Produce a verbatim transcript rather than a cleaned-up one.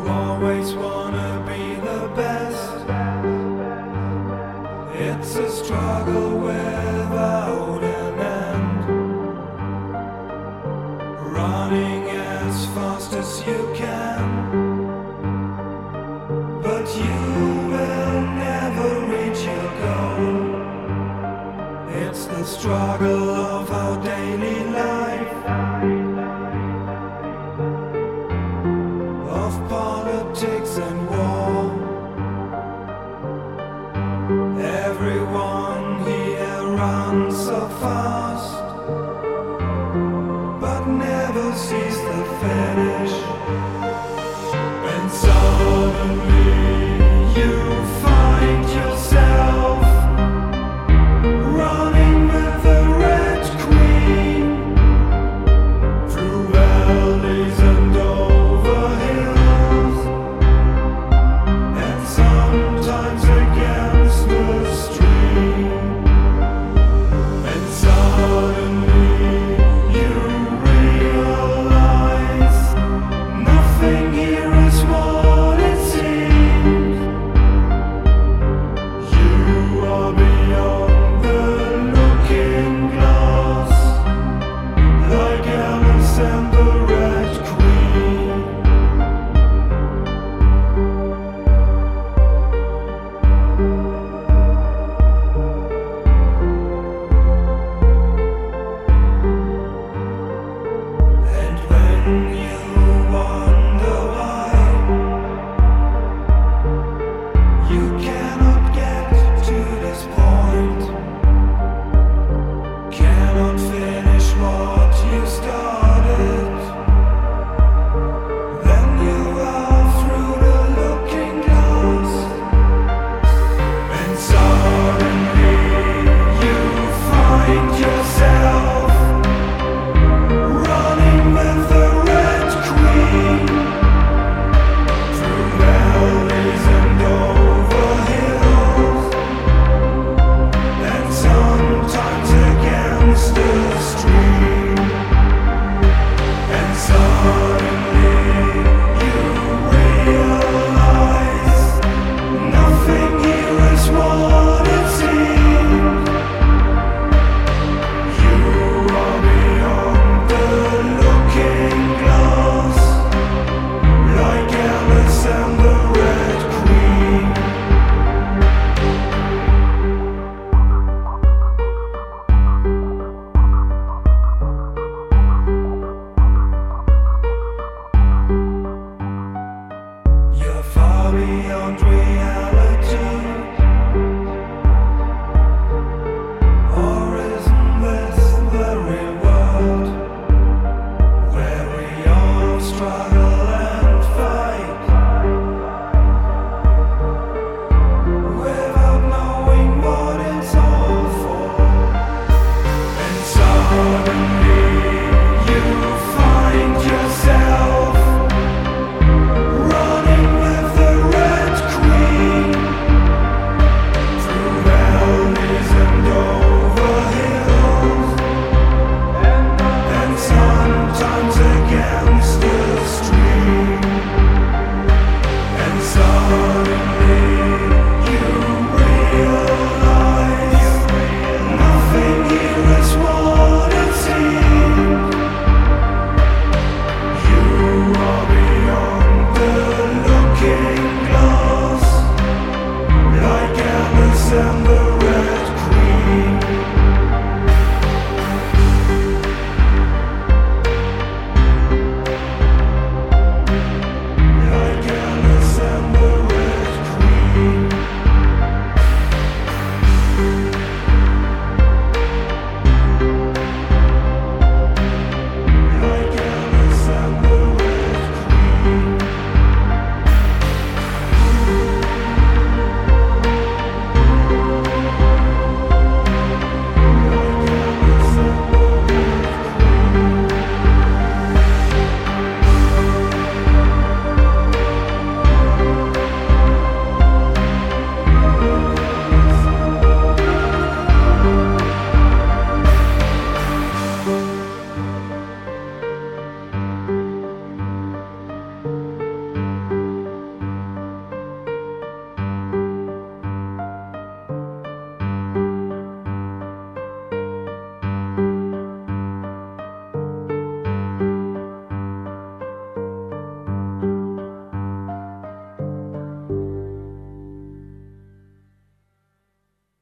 always wanna be the best. It's a struggle without an end, running as fast as you can, but you will never reach your goal. It's the struggle of our daily life, of politics and war. Everyone here runs so fast, but never sees the finish. And suddenly you find yourself running with the Red Queen through valleys and over hills, and sometimes against the stream. And suddenly you realize nothing here is what it seems. You are beyond the looking glass, like Alice and the Red Queen. And when you wonder why you cannot get to this point, cannot finish what you started, then you are through the looking glass. And suddenly you find yourself running with the Red Queen through valleys and over hills, and sometimes against the stream. And suddenly you realize nothing here is what it seems. You are beyond the looking glass, like Alice and the Red Queen. You're far beyond reality.